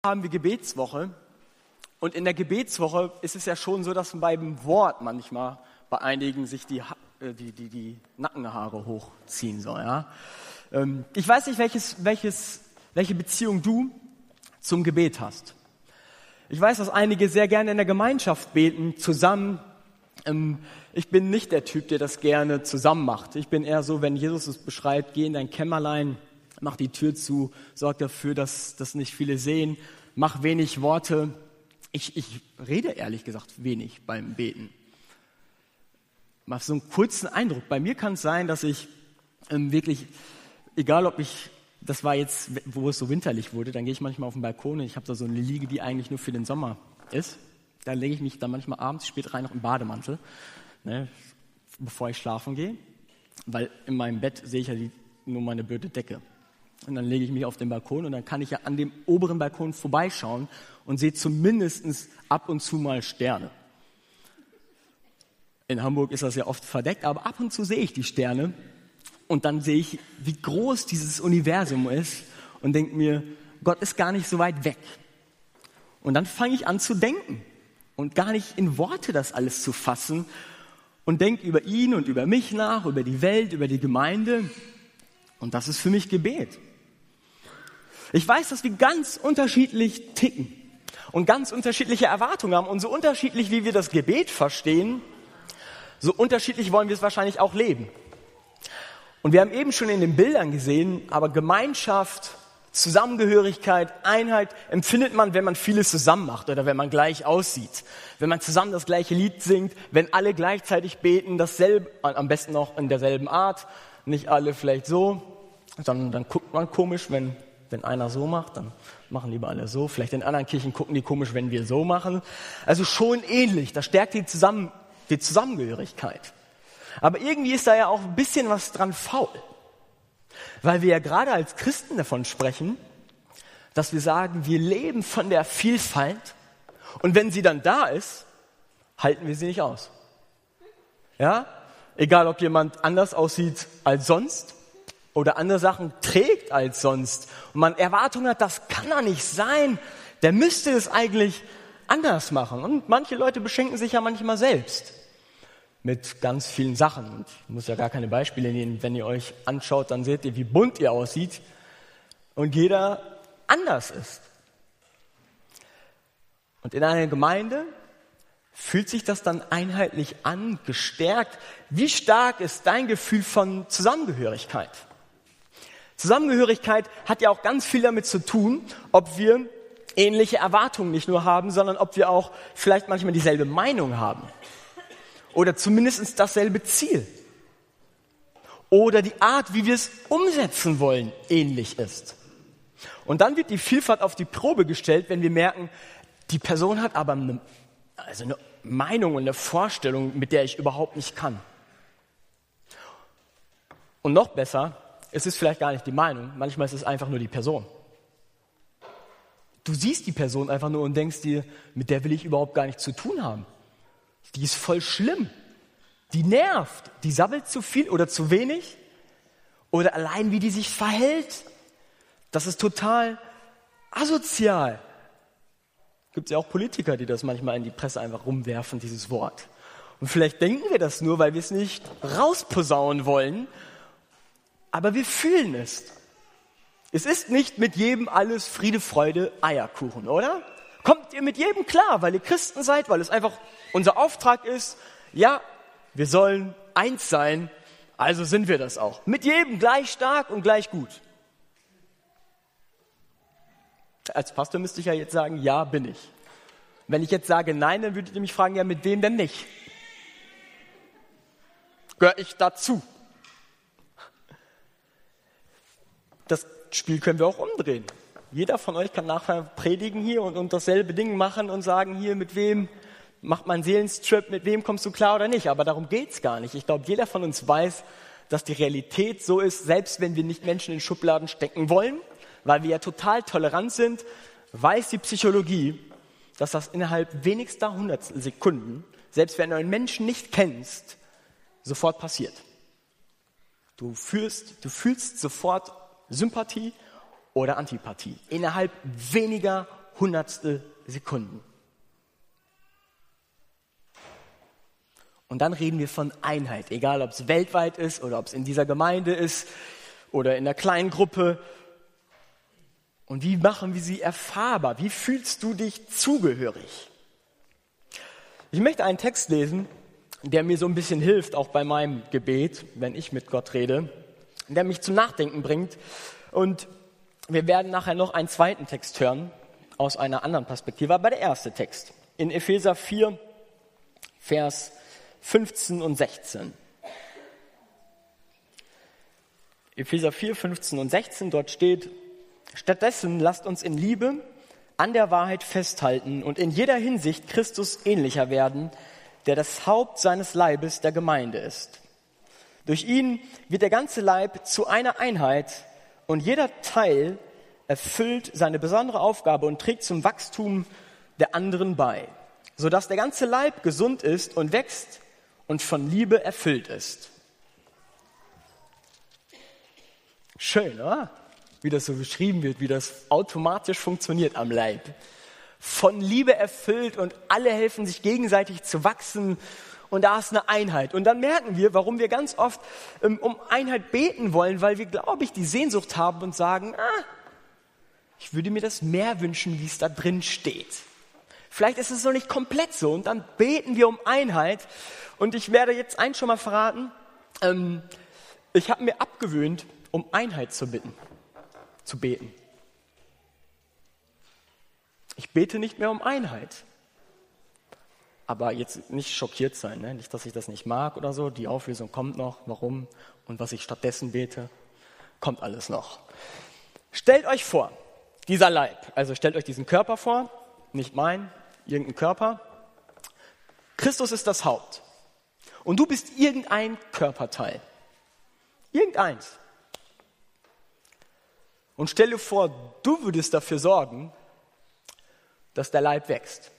Haben wir Gebetswoche und in der Gebetswoche ist es ja schon so, dass beim Wort manchmal bei einigen sich die Nackenhaare hochziehen soll. Ja? Ich weiß nicht, welche Beziehung du zum Gebet hast. Ich weiß, dass einige sehr gerne in der Gemeinschaft beten, zusammen. Ich bin nicht der Typ, der das gerne zusammen macht. Ich bin eher so, wenn Jesus es beschreibt, geh in dein Kämmerlein, mach die Tür zu, sorg dafür, dass das nicht viele sehen, mach wenig Worte. Ich rede ehrlich gesagt wenig beim Beten. Mach so einen kurzen Eindruck. Bei mir kann es sein, dass ich wirklich, egal das war jetzt, wo es so winterlich wurde, dann gehe ich manchmal auf den Balkon und ich habe da so eine Liege, die eigentlich nur für den Sommer ist. Da lege ich mich dann manchmal abends spät rein noch im Bademantel, ne, bevor ich schlafen gehe, weil in meinem Bett sehe ich ja nur meine blöde Decke. Und dann lege ich mich auf den Balkon und dann kann ich ja an dem oberen Balkon vorbeischauen und sehe zumindest ab und zu mal Sterne. In Hamburg ist das ja oft verdeckt, aber ab und zu sehe ich die Sterne und dann sehe ich, wie groß dieses Universum ist und denke mir, Gott ist gar nicht so weit weg. Und dann fange ich an zu denken und gar nicht in Worte das alles zu fassen und denke über ihn und über mich nach, über die Welt, über die Gemeinde. Und das ist für mich Gebet. Ich weiß, dass wir ganz unterschiedlich ticken und ganz unterschiedliche Erwartungen haben. Und so unterschiedlich, wie wir das Gebet verstehen, so unterschiedlich wollen wir es wahrscheinlich auch leben. Und wir haben eben schon in den Bildern gesehen, aber Gemeinschaft, Zusammengehörigkeit, Einheit empfindet man, wenn man vieles zusammen macht oder wenn man gleich aussieht. Wenn man zusammen das gleiche Lied singt, wenn alle gleichzeitig beten, dasselbe, am besten noch in derselben Art, nicht alle vielleicht so, sondern dann guckt man komisch, wenn einer so macht, dann machen lieber alle so. Vielleicht in anderen Kirchen gucken die komisch, wenn wir so machen. Also schon ähnlich, das stärkt die Zusammengehörigkeit. Aber irgendwie ist da ja auch ein bisschen was dran faul. Weil wir ja gerade als Christen davon sprechen, dass wir sagen, wir leben von der Vielfalt und wenn sie dann da ist, halten wir sie nicht aus. Ja? Egal, ob jemand anders aussieht als sonst oder andere Sachen trägt als sonst und man Erwartungen hat, das kann doch nicht sein, der müsste es eigentlich anders machen. Und manche Leute beschenken sich ja manchmal selbst mit ganz vielen Sachen. Und ich muss ja gar keine Beispiele nehmen. Wenn ihr euch anschaut, dann seht ihr, wie bunt ihr aussieht und jeder anders ist. Und in einer Gemeinde fühlt sich das dann einheitlich an, gestärkt. Wie stark ist dein Gefühl von Zusammengehörigkeit? Zusammengehörigkeit hat ja auch ganz viel damit zu tun, ob wir ähnliche Erwartungen nicht nur haben, sondern ob wir auch vielleicht manchmal dieselbe Meinung haben. Oder zumindest dasselbe Ziel. Oder die Art, wie wir es umsetzen wollen, ähnlich ist. Und dann wird die Vielfalt auf die Probe gestellt, wenn wir merken, die Person hat aber eine Meinung und eine Vorstellung, mit der ich überhaupt nicht kann. Und noch besser, es ist vielleicht gar nicht die Meinung, manchmal ist es einfach nur die Person. Du siehst die Person einfach nur und denkst dir, mit der will ich überhaupt gar nichts zu tun haben. Die ist voll schlimm. Die nervt. Die sabbelt zu viel oder zu wenig. Oder allein, wie die sich verhält. Das ist total asozial. Gibt es ja auch Politiker, die das manchmal in die Presse einfach rumwerfen, dieses Wort. Und vielleicht denken wir das nur, weil wir es nicht rausposaunen wollen. Aber wir fühlen es. Es ist nicht mit jedem alles Friede, Freude, Eierkuchen, oder? Kommt ihr mit jedem klar, weil ihr Christen seid, weil es einfach unser Auftrag ist, ja, wir sollen eins sein, also sind wir das auch. Mit jedem gleich stark und gleich gut. Als Pastor müsste ich ja jetzt sagen, ja, bin ich. Wenn ich jetzt sage nein, dann würdet ihr mich fragen, ja, mit wem denn nicht? Gehöre ich dazu? Das Spiel können wir auch umdrehen. Jeder von euch kann nachher predigen hier und dasselbe Ding machen und sagen, hier, mit wem macht man einen Seelenstrip, mit wem kommst du klar oder nicht. Aber darum geht's gar nicht. Ich glaube, jeder von uns weiß, dass die Realität so ist, selbst wenn wir nicht Menschen in Schubladen stecken wollen, weil wir ja total tolerant sind, weiß die Psychologie, dass das innerhalb wenigster Hundertstel Sekunden, selbst wenn du einen Menschen nicht kennst, sofort passiert. Du fühlst sofort Sympathie oder Antipathie. Innerhalb weniger Hundertstel Sekunden. Und dann reden wir von Einheit, egal ob es weltweit ist oder ob es in dieser Gemeinde ist oder in einer kleinen Gruppe. Und wie machen wir sie erfahrbar? Wie fühlst du dich zugehörig? Ich möchte einen Text lesen, der mir so ein bisschen hilft, auch bei meinem Gebet, wenn ich mit Gott rede, der mich zum Nachdenken bringt. Und wir werden nachher noch einen zweiten Text hören, aus einer anderen Perspektive, aber der erste Text, in Epheser 4, Vers 15 und 16. Epheser 4, 15 und 16, dort steht: Stattdessen lasst uns in Liebe an der Wahrheit festhalten und in jeder Hinsicht Christus ähnlicher werden, der das Haupt seines Leibes, der Gemeinde ist. Durch ihn wird der ganze Leib zu einer Einheit und jeder Teil erfüllt seine besondere Aufgabe und trägt zum Wachstum der anderen bei, sodass der ganze Leib gesund ist und wächst und von Liebe erfüllt ist. Schön, oder? Wie das so beschrieben wird, wie das automatisch funktioniert am Leib. Von Liebe erfüllt und alle helfen sich gegenseitig zu wachsen und da ist eine Einheit. Und dann merken wir, warum wir ganz oft um Einheit beten wollen, weil wir, glaube ich, die Sehnsucht haben und sagen, ich würde mir das mehr wünschen, wie es da drin steht. Vielleicht ist es noch nicht komplett so und dann beten wir um Einheit. Und ich werde jetzt eins schon mal verraten, ich habe mir abgewöhnt, um Einheit zu beten. Zu beten. Ich bete nicht mehr um Einheit. Aber jetzt nicht schockiert sein, ne? Nicht, dass ich das nicht mag oder so. Die Auflösung kommt noch. Warum? Und was ich stattdessen bete, kommt alles noch. Stellt euch vor, dieser Leib, also stellt euch diesen Körper vor, nicht mein, irgendein Körper. Christus ist das Haupt. Und du bist irgendein Körperteil. Irgendeins. Und stell dir vor, du würdest dafür sorgen, dass der Leib wächst.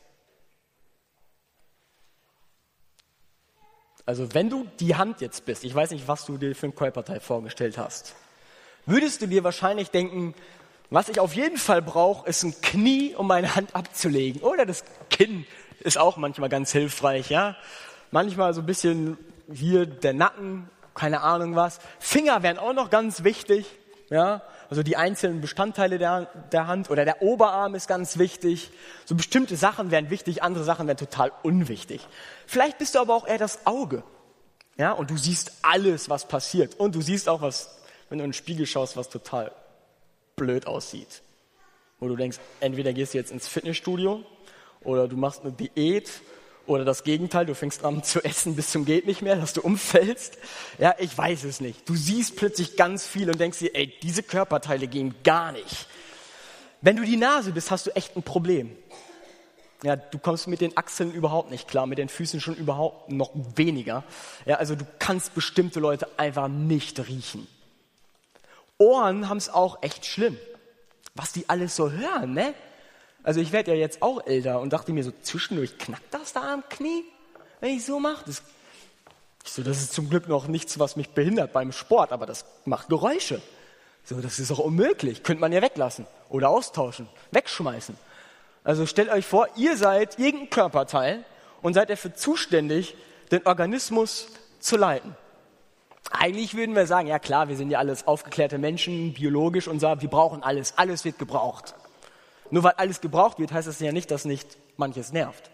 Also wenn du die Hand jetzt bist, ich weiß nicht, was du dir für ein Körperteil vorgestellt hast, würdest du dir wahrscheinlich denken, was ich auf jeden Fall brauche, ist ein Knie, um meine Hand abzulegen. Oder das Kinn ist auch manchmal ganz hilfreich, ja. Manchmal so ein bisschen hier der Nacken, keine Ahnung was. Finger wären auch noch ganz wichtig, ja. Also die einzelnen Bestandteile der Hand oder der Oberarm ist ganz wichtig. So bestimmte Sachen wären wichtig, andere Sachen wären total unwichtig. Vielleicht bist du aber auch eher das Auge. Ja, und du siehst alles, was passiert. Und du siehst auch was, wenn du in den Spiegel schaust, was total blöd aussieht. Wo du denkst, entweder gehst du jetzt ins Fitnessstudio oder du machst eine Diät oder das Gegenteil, du fängst an zu essen bis zum geht nicht mehr, dass du umfällst. Ja, ich weiß es nicht. Du siehst plötzlich ganz viel und denkst dir, ey, diese Körperteile gehen gar nicht. Wenn du die Nase bist, hast du echt ein Problem. Ja, du kommst mit den Achseln überhaupt nicht klar, mit den Füßen schon überhaupt noch weniger. Ja, also du kannst bestimmte Leute einfach nicht riechen. Ohren haben es auch echt schlimm. Was die alles so hören, ne? Also ich werde ja jetzt auch älter und dachte mir so, zwischendurch knackt das da am Knie, wenn ich so mache. Das ist zum Glück noch nichts, was mich behindert beim Sport, aber das macht Geräusche. So, das ist auch unmöglich. Könnte man ja weglassen oder austauschen, wegschmeißen. Also stellt euch vor, ihr seid irgendein Körperteil und seid dafür zuständig, den Organismus zu leiten. Eigentlich würden wir sagen, ja klar, wir sind ja alles aufgeklärte Menschen, biologisch und so, wir brauchen alles. Alles wird gebraucht. Nur weil alles gebraucht wird, heißt das ja nicht, dass nicht manches nervt.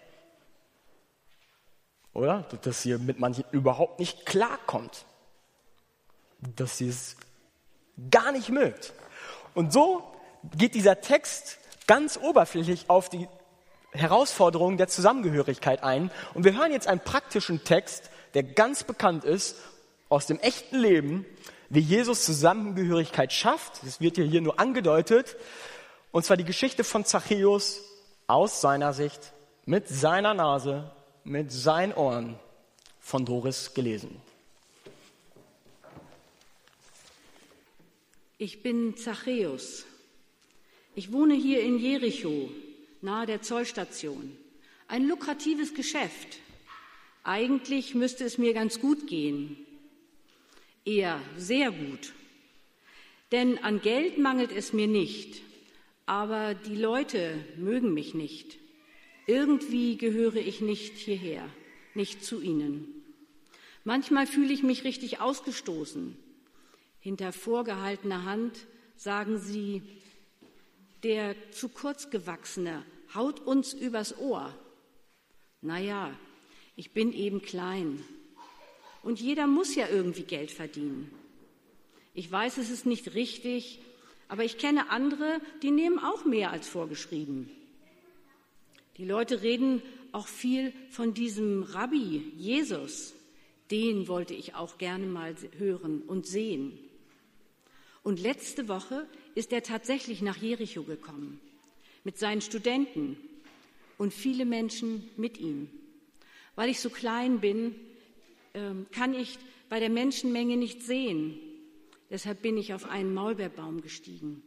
Oder? Dass ihr mit manchen überhaupt nicht klarkommt. Dass ihr es gar nicht mögt. Und so geht dieser Text ganz oberflächlich auf die Herausforderung der Zusammengehörigkeit ein. Und wir hören jetzt einen praktischen Text, der ganz bekannt ist, aus dem echten Leben, wie Jesus Zusammengehörigkeit schafft. Das wird hier nur angedeutet. Und zwar die Geschichte von Zachäus aus seiner Sicht, mit seiner Nase, mit seinen Ohren, von Doris gelesen. Ich bin Zachäus. Ich wohne hier in Jericho, nahe der Zollstation. Ein lukratives Geschäft. Eigentlich müsste es mir ganz gut gehen. Eher sehr gut. Denn an Geld mangelt es mir nicht. aber die Leute mögen mich nicht. Irgendwie gehöre ich nicht hierher, nicht zu ihnen. Manchmal fühle ich mich richtig ausgestoßen. Hinter vorgehaltener Hand sagen sie, der zu kurz gewachsene haut uns übers Ohr. Naja, ich bin eben klein. Und jeder muss ja irgendwie Geld verdienen. Ich weiß, es ist nicht richtig, aber ich kenne andere, die nehmen auch mehr als vorgeschrieben. Die Leute reden auch viel von diesem Rabbi, Jesus. Den wollte ich auch gerne mal hören und sehen. Und letzte Woche ist er tatsächlich nach Jericho gekommen, mit seinen Studenten und viele Menschen mit ihm. Weil ich so klein bin, kann ich bei der Menschenmenge nicht sehen. Deshalb bin ich auf einen Maulbeerbaum gestiegen.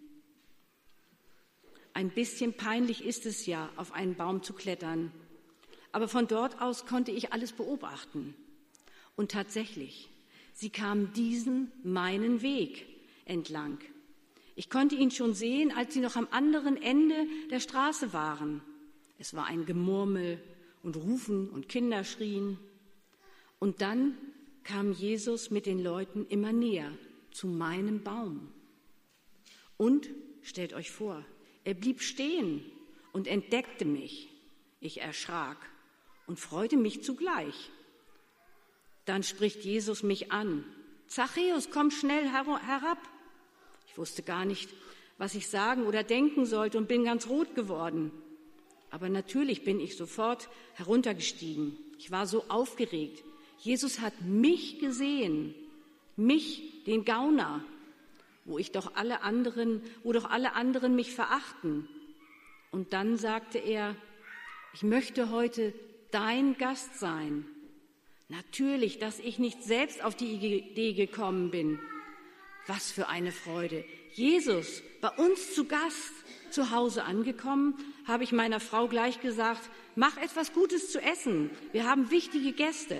Ein bisschen peinlich ist es ja, auf einen Baum zu klettern. Aber von dort aus konnte ich alles beobachten. Und tatsächlich, sie kamen meinen Weg entlang. Ich konnte ihn schon sehen, als sie noch am anderen Ende der Straße waren. Es war ein Gemurmel und Rufen und Kinder schrien. Und dann kam Jesus mit den Leuten immer näher zu meinem Baum. Und, stellt euch vor, er blieb stehen und entdeckte mich. Ich erschrak und freute mich zugleich. Dann spricht Jesus mich an. Zachäus, komm schnell herab. Ich wusste gar nicht, was ich sagen oder denken sollte und bin ganz rot geworden. Aber natürlich bin ich sofort heruntergestiegen. Ich war so aufgeregt. Jesus hat mich gesehen, mich, den Gauner, wo doch alle anderen mich verachten. Und dann sagte er, ich möchte heute dein Gast sein. Natürlich, dass ich nicht selbst auf die Idee gekommen bin. Was für eine Freude. Jesus, bei uns zu Gast, zu Hause angekommen, habe ich meiner Frau gleich gesagt, mach etwas Gutes zu essen. Wir haben wichtige Gäste.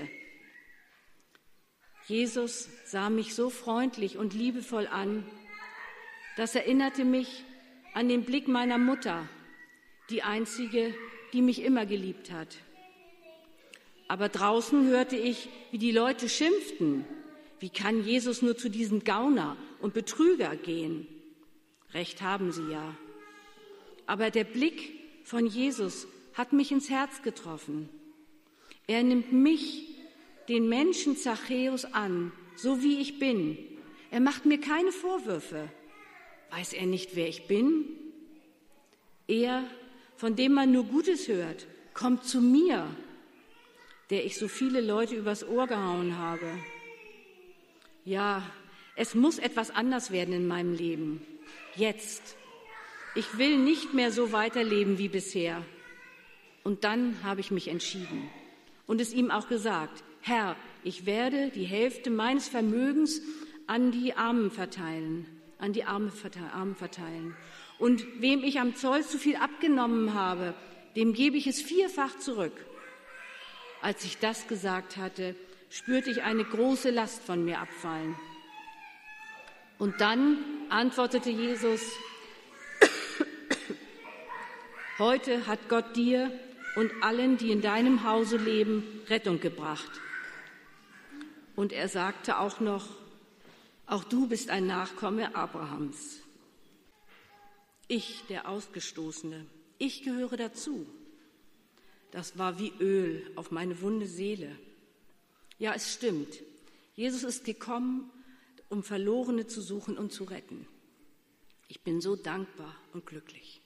Jesus sah mich so freundlich und liebevoll an. Das erinnerte mich an den Blick meiner Mutter, die einzige, die mich immer geliebt hat. Aber draußen hörte ich, wie die Leute schimpften. Wie kann Jesus nur zu diesem Gauner und Betrüger gehen? Recht haben sie ja. Aber der Blick von Jesus hat mich ins Herz getroffen. Er nimmt mich, den Menschen Zachäus, an, so wie ich bin. Er macht mir keine Vorwürfe. Weiß er nicht, wer ich bin? Er, von dem man nur Gutes hört, kommt zu mir, der ich so viele Leute übers Ohr gehauen habe. Ja, es muss etwas anders werden in meinem Leben. Jetzt. Ich will nicht mehr so weiterleben wie bisher. Und dann habe ich mich entschieden und es ihm auch gesagt. Herr, ich werde die Hälfte meines Vermögens an die Armen verteilen. Und wem ich am Zoll zu viel abgenommen habe, dem gebe ich es 4-fach zurück. Als ich das gesagt hatte, spürte ich eine große Last von mir abfallen. Und dann antwortete Jesus, heute hat Gott dir und allen, die in deinem Hause leben, Rettung gebracht. Und er sagte auch noch, auch du bist ein Nachkomme Abrahams. Ich, der Ausgestoßene, ich gehöre dazu. Das war wie Öl auf meine wunde Seele. Ja, es stimmt. Jesus ist gekommen, um Verlorene zu suchen und zu retten. Ich bin so dankbar und glücklich.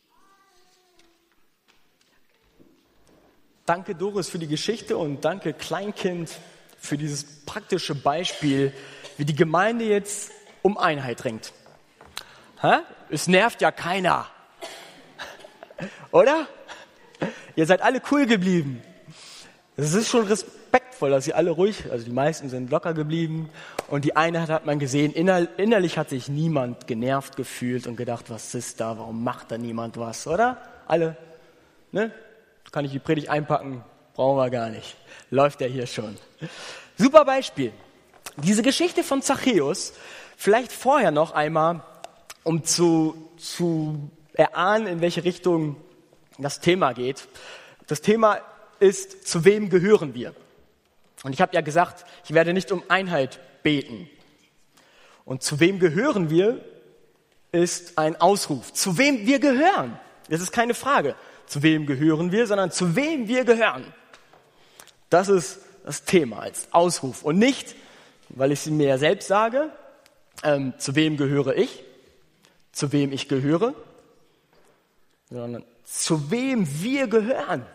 Danke, Doris, für die Geschichte und danke, Kleinkind, für dieses praktische Beispiel, wie die Gemeinde jetzt um Einheit ringt. Es nervt ja keiner. Oder? Ihr seid alle cool geblieben. Es ist schon respektvoll, dass ihr alle ruhig, also die meisten sind locker geblieben. Und die Einheit hat man gesehen. Innerlich hat sich niemand genervt gefühlt und gedacht, was ist da, warum macht da niemand was, oder? Alle, ne? Kann ich die Predigt einpacken? Brauchen wir gar nicht. Läuft ja hier schon. Super Beispiel. Diese Geschichte von Zachäus, vielleicht vorher noch einmal, um zu erahnen, in welche Richtung das Thema geht. Das Thema ist, zu wem gehören wir? Und ich habe ja gesagt, ich werde nicht um Einheit beten. Und zu wem gehören wir, ist ein Ausruf. Zu wem wir gehören. Das ist keine Frage, zu wem gehören wir, sondern zu wem wir gehören. Das ist das Thema als Ausruf. Und nicht, weil ich es mir ja selbst sage, zu wem gehöre ich, zu wem ich gehöre, sondern zu wem wir gehören.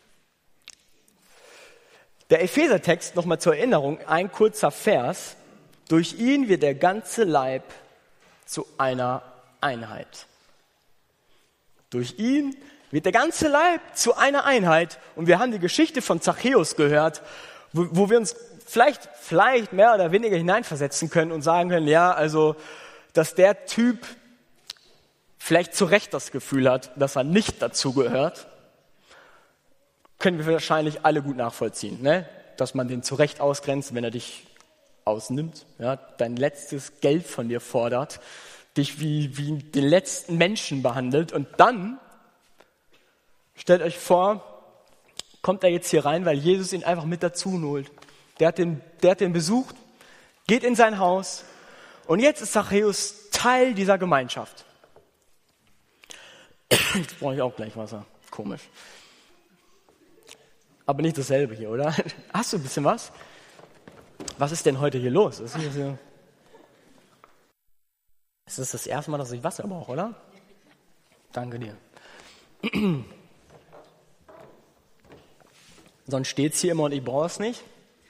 Der Epheser-Text, nochmal zur Erinnerung, ein kurzer Vers. Durch ihn wird der ganze Leib zu einer Einheit. Durch ihn wird der ganze Leib zu einer Einheit. Und wir haben die Geschichte von Zachäus gehört, wo wir uns vielleicht mehr oder weniger hineinversetzen können und sagen können, ja, also, dass der Typ vielleicht zu Recht das Gefühl hat, dass er nicht dazu gehört, können wir wahrscheinlich alle gut nachvollziehen, ne? Dass man den zu Recht ausgrenzt, wenn er dich ausnimmt, ja, dein letztes Geld von dir fordert, dich wie den letzten Menschen behandelt und dann, stellt euch vor, kommt er jetzt hier rein, weil Jesus ihn einfach mit dazu holt. Der hat den besucht, geht in sein Haus und jetzt ist Zachäus Teil dieser Gemeinschaft. Jetzt brauche ich auch gleich Wasser. Komisch. Aber nicht dasselbe hier, oder? Hast du ein bisschen was? Was ist denn heute hier los? Es ist das erste Mal, dass ich Wasser brauche, oder? Danke dir. Sonst steht es hier immer und ich brauche es nicht.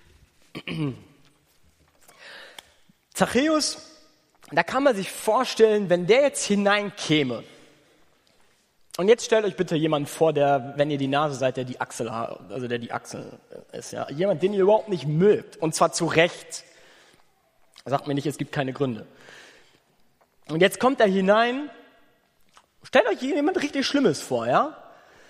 Zachäus, da kann man sich vorstellen, wenn der jetzt hineinkäme. Und jetzt stellt euch bitte jemanden vor, der, wenn ihr die Nase seid, der die Achsel ist. Ja? Jemand, den ihr überhaupt nicht mögt. Und zwar zu Recht. Sagt mir nicht, es gibt keine Gründe. Und jetzt kommt er hinein. Stellt euch jemand richtig Schlimmes vor, ja?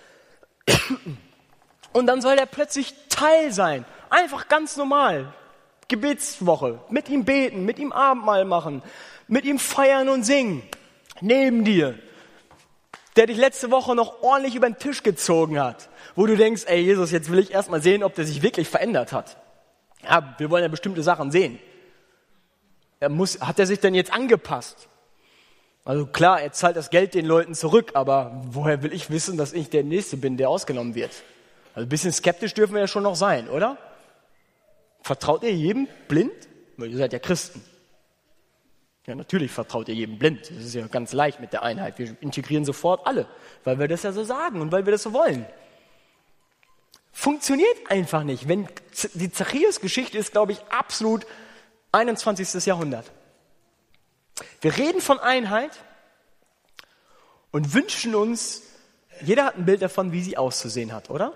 Und dann soll er plötzlich Teil sein. Einfach ganz normal. Gebetswoche. Mit ihm beten, mit ihm Abendmahl machen, mit ihm feiern und singen. Neben dir. Der dich letzte Woche noch ordentlich über den Tisch gezogen hat. Wo du denkst, ey Jesus, jetzt will ich erst mal sehen, ob der sich wirklich verändert hat. Ja, wir wollen ja bestimmte Sachen sehen. Hat er sich denn jetzt angepasst? Also klar, er zahlt das Geld den Leuten zurück, aber woher will ich wissen, dass ich der Nächste bin, der ausgenommen wird? Also ein bisschen skeptisch dürfen wir ja schon noch sein, oder? Vertraut ihr jedem blind? Weil ihr seid ja Christen. Ja, natürlich vertraut ihr jedem blind. Das ist ja ganz leicht mit der Einheit. Wir integrieren sofort alle, weil wir das ja so sagen und weil wir das so wollen. Funktioniert einfach nicht. Die Zachäus-Geschichte ist, glaube ich, absolut 21. Jahrhundert. Wir reden von Einheit und wünschen uns, jeder hat ein Bild davon, wie sie auszusehen hat, oder?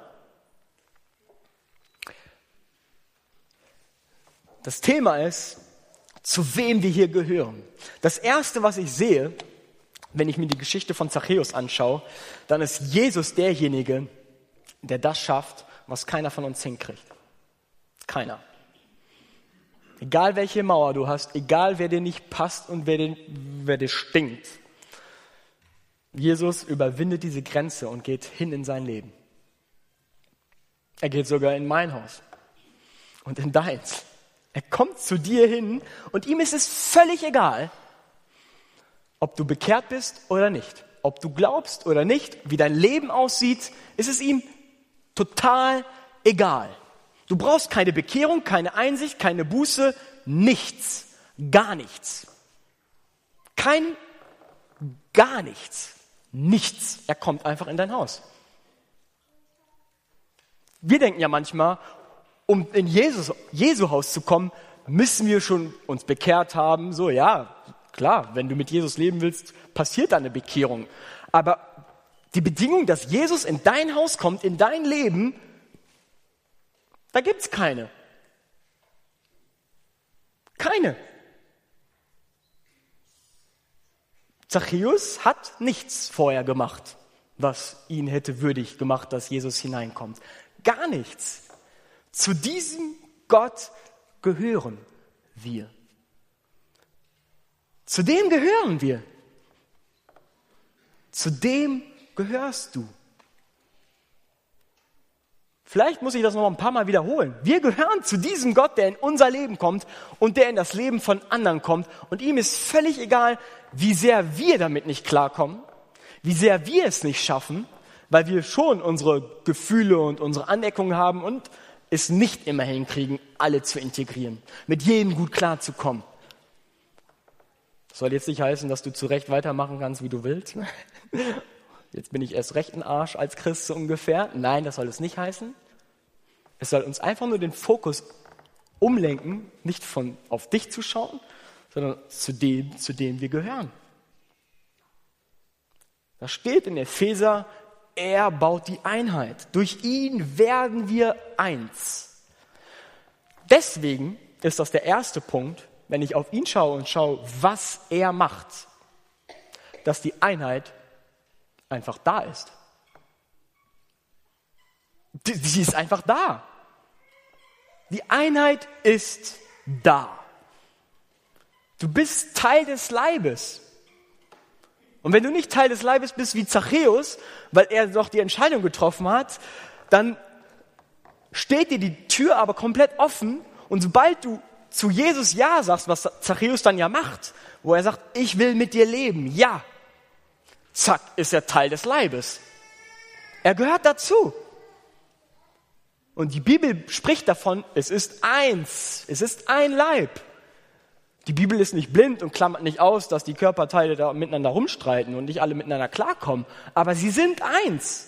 Das Thema ist, zu wem wir hier gehören. Das Erste, was ich sehe, wenn ich mir die Geschichte von Zachäus anschaue, dann ist Jesus derjenige, der das schafft, was keiner von uns hinkriegt. Keiner. Egal welche Mauer du hast, egal wer dir nicht passt und wer dir stinkt. Jesus überwindet diese Grenze und geht hin in sein Leben. Er geht sogar in mein Haus und in deins. Er kommt zu dir hin und ihm ist es völlig egal, ob du bekehrt bist oder nicht. Ob du glaubst oder nicht, wie dein Leben aussieht, ist es ihm total egal. Du brauchst keine Bekehrung, keine Einsicht, keine Buße, nichts, gar nichts. Gar nichts, nichts. Er kommt einfach in dein Haus. Wir denken ja manchmal, um in Jesu Haus zu kommen, müssen wir schon uns bekehrt haben. So, ja, klar, wenn du mit Jesus leben willst, passiert da eine Bekehrung. Aber die Bedingung, dass Jesus in dein Haus kommt, in dein Leben, da gibt's keine. Keine. Zachäus hat nichts vorher gemacht, was ihn hätte würdig gemacht, dass Jesus hineinkommt. Gar nichts. Zu diesem Gott gehören wir. Zu dem gehören wir. Zu dem gehörst du. Vielleicht muss ich das noch ein paar Mal wiederholen. Wir gehören zu diesem Gott, der in unser Leben kommt und der in das Leben von anderen kommt. Und ihm ist völlig egal, wie sehr wir damit nicht klarkommen, wie sehr wir es nicht schaffen, weil wir schon unsere Gefühle und unsere Aneckungen haben und es nicht immer hinkriegen, alle zu integrieren, mit jedem gut klarzukommen. Das soll jetzt nicht heißen, dass du zu Recht weitermachen kannst, wie du willst. Jetzt bin ich erst recht ein Arsch als Christ so ungefähr. Nein, das soll es nicht heißen. Es soll uns einfach nur den Fokus umlenken, nicht auf dich zu schauen, sondern zu dem wir gehören. Da steht in Epheser, er baut die Einheit. Durch ihn werden wir eins. Deswegen ist das der erste Punkt, wenn ich auf ihn schaue und schaue, was er macht, dass die Einheit einfach da ist. Sie ist einfach da. Die Einheit ist da. Du bist Teil des Leibes. Und wenn du nicht Teil des Leibes bist wie Zachäus, weil er doch die Entscheidung getroffen hat, dann steht dir die Tür aber komplett offen und sobald du zu Jesus Ja sagst, was Zachäus dann ja macht, wo er sagt, ich will mit dir leben, ja, zack, ist er Teil des Leibes. Er gehört dazu. Und die Bibel spricht davon, es ist eins, es ist ein Leib. Die Bibel ist nicht blind und klammert nicht aus, dass die Körperteile da miteinander rumstreiten und nicht alle miteinander klarkommen, aber sie sind eins.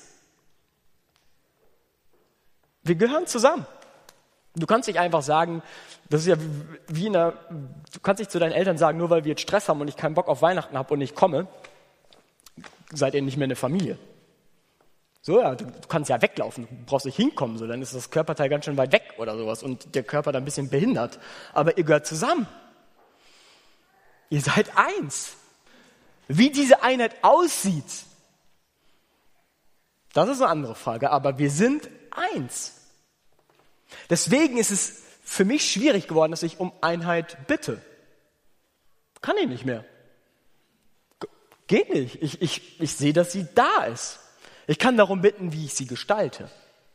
Wir gehören zusammen. Du kannst nicht einfach sagen, das ist ja wie du kannst nicht zu deinen Eltern sagen, nur weil wir jetzt Stress haben und ich keinen Bock auf Weihnachten habe und ich komme, seid ihr nicht mehr eine Familie. So, ja, du kannst ja weglaufen, du brauchst nicht hinkommen, so, dann ist das Körperteil ganz schön weit weg oder sowas und der Körper dann ein bisschen behindert. Aber ihr gehört zusammen. Ihr seid eins. Wie diese Einheit aussieht, das ist eine andere Frage, aber wir sind eins. Deswegen ist es für mich schwierig geworden, dass ich um Einheit bitte. Kann ich nicht mehr. Geht nicht. Ich sehe, dass sie da ist. Ich kann darum bitten, wie ich sie gestalte.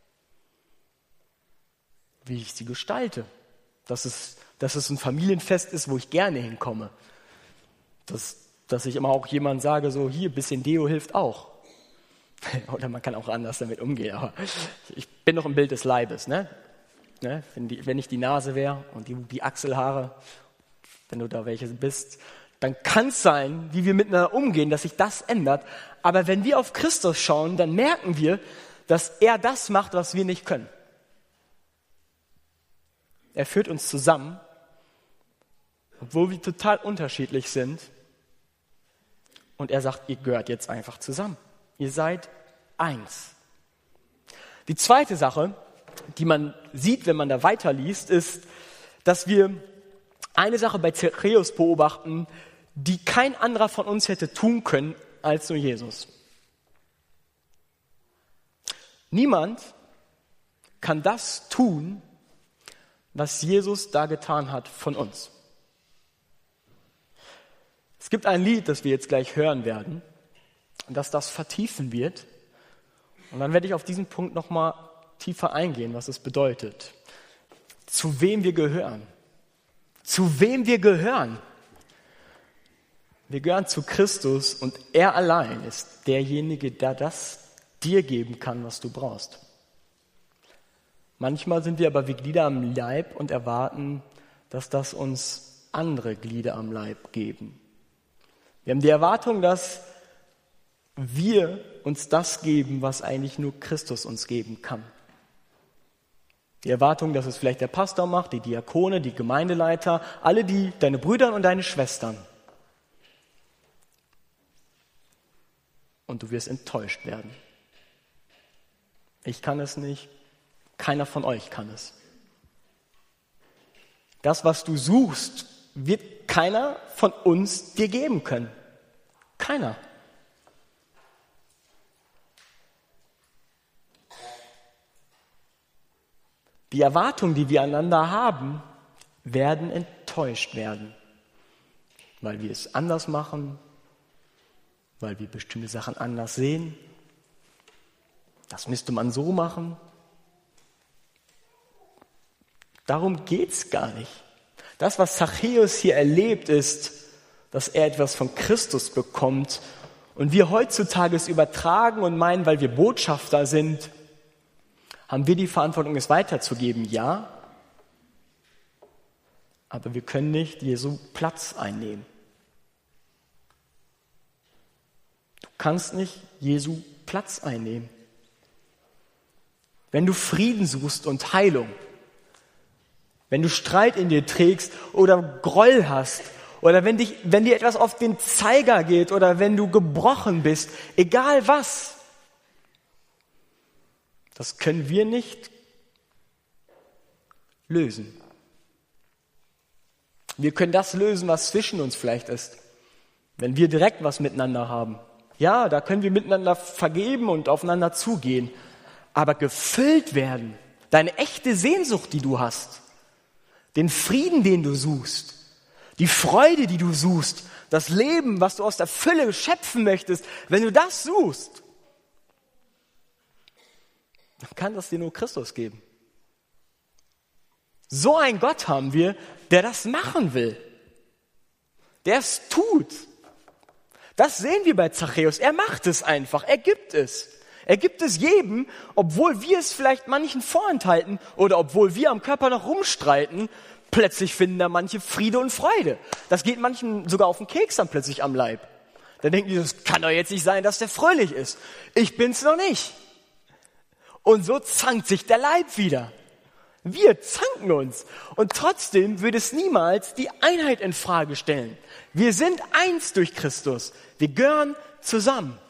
Wie ich sie gestalte. Dass es ein Familienfest ist, wo ich gerne hinkomme. Dass ich immer auch jemandem sage, so hier, ein bisschen Deo hilft auch. Oder man kann auch anders damit umgehen. Aber ich bin noch im Bild des Leibes. Ne? Wenn ich die Nase wäre und die Achselhaare, wenn du da welche bist, dann kann es sein, wie wir miteinander umgehen, dass sich das ändert. Aber wenn wir auf Christus schauen, dann merken wir, dass er das macht, was wir nicht können. Er führt uns zusammen, obwohl wir total unterschiedlich sind. Und er sagt, ihr gehört jetzt einfach zusammen. Ihr seid eins. Die zweite Sache, die man sieht, wenn man da weiterliest, ist, dass wir eine Sache bei Zachäus beobachten, die kein anderer von uns hätte tun können, als nur Jesus. Niemand kann das tun, was Jesus da getan hat von uns. Es gibt ein Lied, das wir jetzt gleich hören werden, das vertiefen wird. Und dann werde ich auf diesen Punkt nochmal tiefer eingehen, was es bedeutet. Zu wem wir gehören. Zu wem wir gehören. Wir gehören zu Christus und er allein ist derjenige, der das dir geben kann, was du brauchst. Manchmal sind wir aber wie Glieder am Leib und erwarten, dass das uns andere Glieder am Leib geben. Wir haben die Erwartung, dass wir uns das geben, was eigentlich nur Christus uns geben kann. Die Erwartung, dass es vielleicht der Pastor macht, die Diakone, die Gemeindeleiter, alle deine Brüder und deine Schwestern. Und du wirst enttäuscht werden. Ich kann es nicht, keiner von euch kann es. Das, was du suchst, wird keiner von uns dir geben können. Keiner. Die Erwartungen, die wir aneinander haben, werden enttäuscht werden, weil wir es anders machen, weil wir bestimmte Sachen anders sehen. Das müsste man so machen. Darum geht's gar nicht. Das, was Zachäus hier erlebt, ist, dass er etwas von Christus bekommt und wir heutzutage es übertragen und meinen, weil wir Botschafter sind, haben wir die Verantwortung, es weiterzugeben, ja, aber wir können nicht Jesu Platz einnehmen. Du kannst nicht Jesu Platz einnehmen. Wenn du Frieden suchst und Heilung, wenn du Streit in dir trägst oder Groll hast oder wenn dir etwas auf den Zeiger geht oder wenn du gebrochen bist, egal was, das können wir nicht lösen. Wir können das lösen, was zwischen uns vielleicht ist, wenn wir direkt was miteinander haben. Ja, da können wir miteinander vergeben und aufeinander zugehen. Aber gefüllt werden, deine echte Sehnsucht, die du hast, den Frieden, den du suchst, die Freude, die du suchst, das Leben, was du aus der Fülle schöpfen möchtest, wenn du das suchst, dann kann das dir nur Christus geben. So einen Gott haben wir, der das machen will, der es tut. Das sehen wir bei Zachäus. Er macht es einfach, er gibt es. Er gibt es jedem, obwohl wir es vielleicht manchen vorenthalten oder obwohl wir am Körper noch rumstreiten, plötzlich finden da manche Friede und Freude. Das geht manchen sogar auf den Keks dann plötzlich am Leib. Dann denken die, das kann doch jetzt nicht sein, dass der fröhlich ist. Ich bin's noch nicht. Und so zankt sich der Leib wieder. Wir zanken uns. Und trotzdem würde es niemals die Einheit in Frage stellen. Wir sind eins durch Christus. Wir gehören zusammen.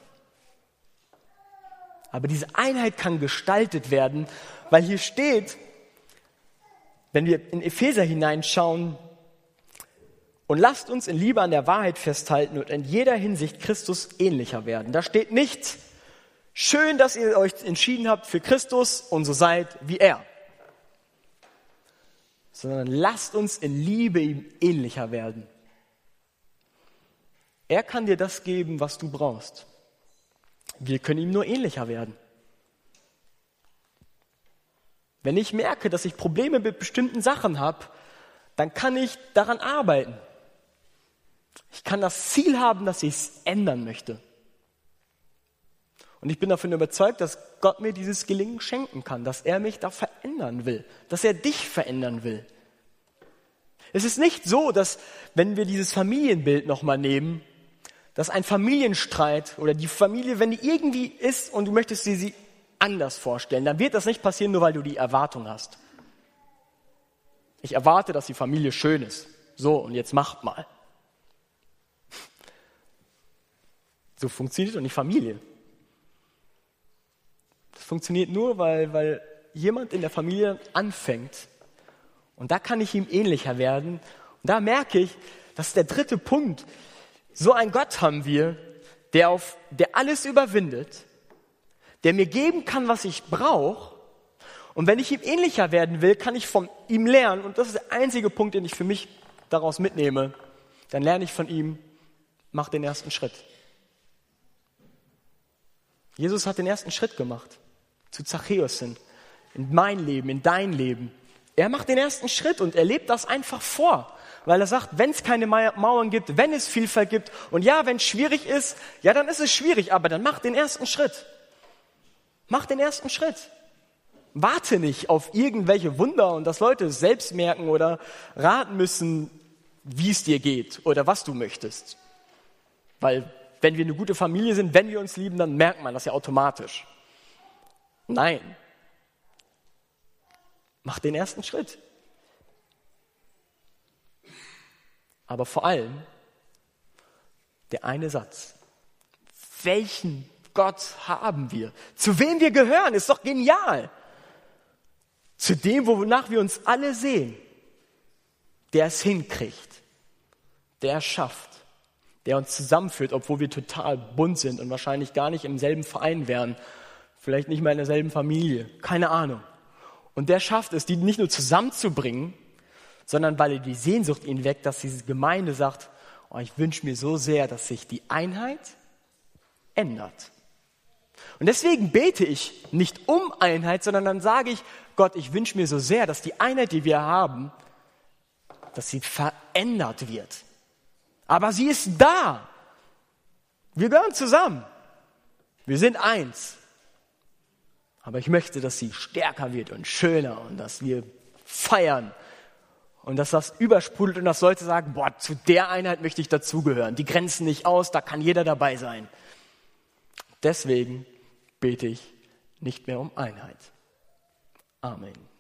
Aber diese Einheit kann gestaltet werden, weil hier steht, wenn wir in Epheser hineinschauen, und lasst uns in Liebe an der Wahrheit festhalten und in jeder Hinsicht Christus ähnlicher werden. Da steht nicht, schön, dass ihr euch entschieden habt für Christus und so seid wie er. Sondern lasst uns in Liebe ihm ähnlicher werden. Er kann dir das geben, was du brauchst. Wir können ihm nur ähnlicher werden. Wenn ich merke, dass ich Probleme mit bestimmten Sachen habe, dann kann ich daran arbeiten. Ich kann das Ziel haben, dass ich es ändern möchte. Und ich bin davon überzeugt, dass Gott mir dieses Gelingen schenken kann, dass er mich da verändern will, dass er dich verändern will. Es ist nicht so, dass, wenn wir dieses Familienbild nochmal nehmen, dass ein Familienstreit oder die Familie, wenn die irgendwie ist und du möchtest sie anders vorstellen, dann wird das nicht passieren, nur weil du die Erwartung hast. Ich erwarte, dass die Familie schön ist. So, und jetzt macht mal. So funktioniert doch nicht Familie. Das funktioniert nur, weil jemand in der Familie anfängt. Und da kann ich ihm ähnlicher werden. Und da merke ich, das ist der dritte Punkt. So einen Gott haben wir, der alles überwindet, der mir geben kann, was ich brauche. Und wenn ich ihm ähnlicher werden will, kann ich von ihm lernen. Und das ist der einzige Punkt, den ich für mich daraus mitnehme. Dann lerne ich von ihm, mach den ersten Schritt. Jesus hat den ersten Schritt gemacht. Zu Zachäus hin. In mein Leben, in dein Leben. Er macht den ersten Schritt und er lebt das einfach vor. Weil er sagt, wenn es keine Mauern gibt, wenn es Vielfalt gibt und ja, wenn es schwierig ist, ja, dann ist es schwierig, aber dann mach den ersten Schritt. Mach den ersten Schritt. Warte nicht auf irgendwelche Wunder und dass Leute es selbst merken oder raten müssen, wie es dir geht oder was du möchtest. Weil wenn wir eine gute Familie sind, wenn wir uns lieben, dann merkt man das ja automatisch. Nein. Mach den ersten Schritt. Aber vor allem der eine Satz. Welchen Gott haben wir? Zu wem wir gehören, ist doch genial. Zu dem, wonach wir uns alle sehen. Der es hinkriegt. Der es schafft. Der uns zusammenführt, obwohl wir total bunt sind und wahrscheinlich gar nicht im selben Verein wären. Vielleicht nicht mal in derselben Familie. Keine Ahnung. Und der schafft es, die nicht nur zusammenzubringen, sondern weil er die Sehnsucht ihn weckt, dass diese Gemeinde sagt, oh, ich wünsche mir so sehr, dass sich die Einheit ändert. Und deswegen bete ich nicht um Einheit, sondern dann sage ich, Gott, ich wünsche mir so sehr, dass die Einheit, die wir haben, dass sie verändert wird. Aber sie ist da. Wir gehören zusammen. Wir sind eins. Aber ich möchte, dass sie stärker wird und schöner und dass wir feiern und dass das übersprudelt und das sollte sagen, boah, zu der Einheit möchte ich dazugehören. Die grenzen nicht aus, da kann jeder dabei sein. Deswegen bete ich nicht mehr um Einheit. Amen.